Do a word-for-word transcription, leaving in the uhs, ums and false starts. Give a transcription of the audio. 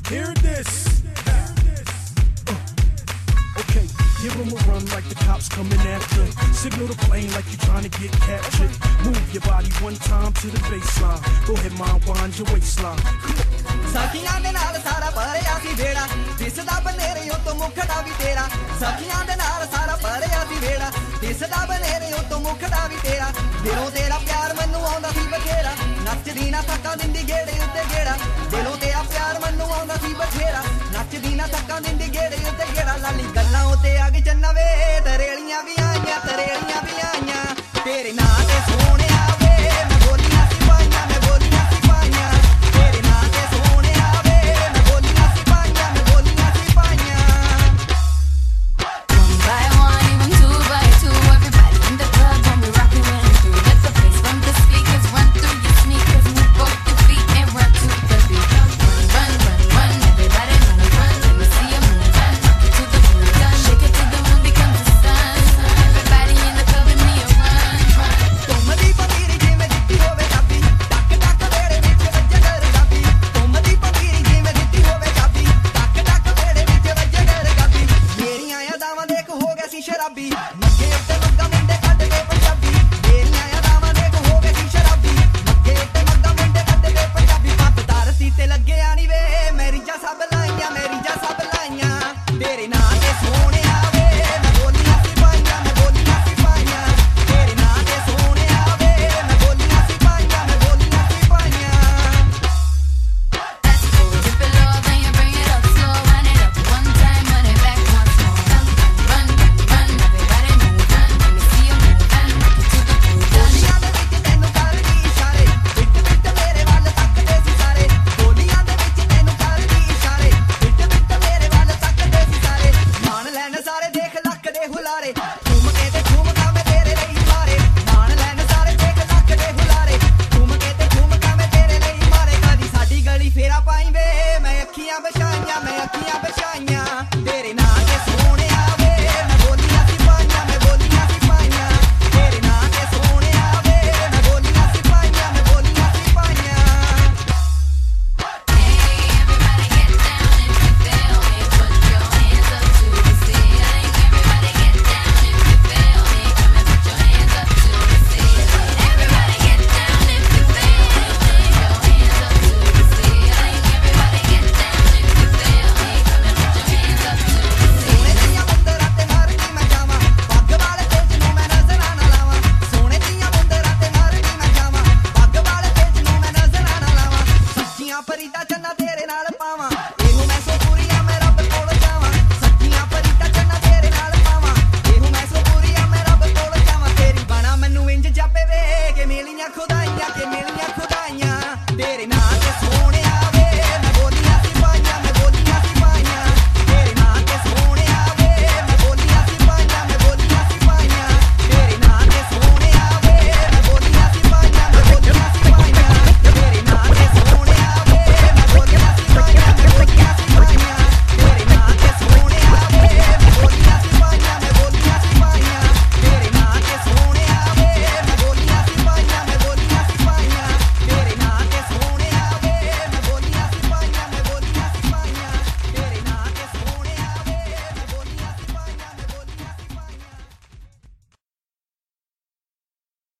Hear this. Okay, give them a run like the cops coming after. Signal the plane like you're trying to get captured. Move your body one time to the baseline. Go ahead, mind, wind your waistline. ਸਾਖੀਆਂ ਦੇ ਨਾਲ ਸਾਰਾ ਭਰਿਆ ਸੀ ਵੇੜਾ ਦਿਸਦਾ ਬਨੇਰਿਓਂ ਤੋਂ ਮੁਖੜਾ ਵੀ ਤੇਰਾ ਸਾਖੀਆਂ ਦੇ ਨਾਲ ਸਾਰਾ ਭਰਿਆ ਸੀ ਵੇੜਾ ਦਿਸਦਾ ਬਨੇਰਿਓਂ ਤੋਂ ਮੁਖੜਾ ਵੀ ਤੇਰਾ ਦਿਲੋਂ ਤੇਰਾ ਪਿਆਰ ਮੈਨੂੰ ਆਉਂਦਾ ਸੀ ਬਥੇਰਾ ਨੱਚਦੀ ਨਾ ਥੱਕਾਂ ਦਿੰਦੀ ਗੇੜੇ ਉੱਤੇ ਗੇੜਾ ਦਿਲੋਂ ਤੇਰਾ ਪਿਆਰ ਮੈਨੂੰ ਆਉਂਦਾ ਸੀ ਬਥੇਰਾ ਨੱਚਦੀ ਨਾ ਥੱਕਾਂ ਦਿੰਦੀ ਗੇੜੇ ਉੱਤੇ ਗੇੜਾ ਲਾਲੀ ਗੱਲਾਂ ਉੱਤੇ ਆ ਗਈ ਚੰਨਾ ਵੇ ਤਰੇਲੀਆਂ ਵੀ ਆਈਆਂ ਤਰੇਲੀਆਂ ਵੀ ਆਈਆਂ ਤੇਰੇ ਨਾਂ ਤੇ ਸੋਹਣਿਆ ਵੇ ਮੈਂ ਬੋਲੀਆਂ ਸੀ ਪਾਈਆਂ ਮੈਂ ਬੋਲੀਆਂ ਸੀ ਪਾਈਆਂ ਤੇਰੇ ਨਾਂ ਤੇ ਅੱਖੀਆਂ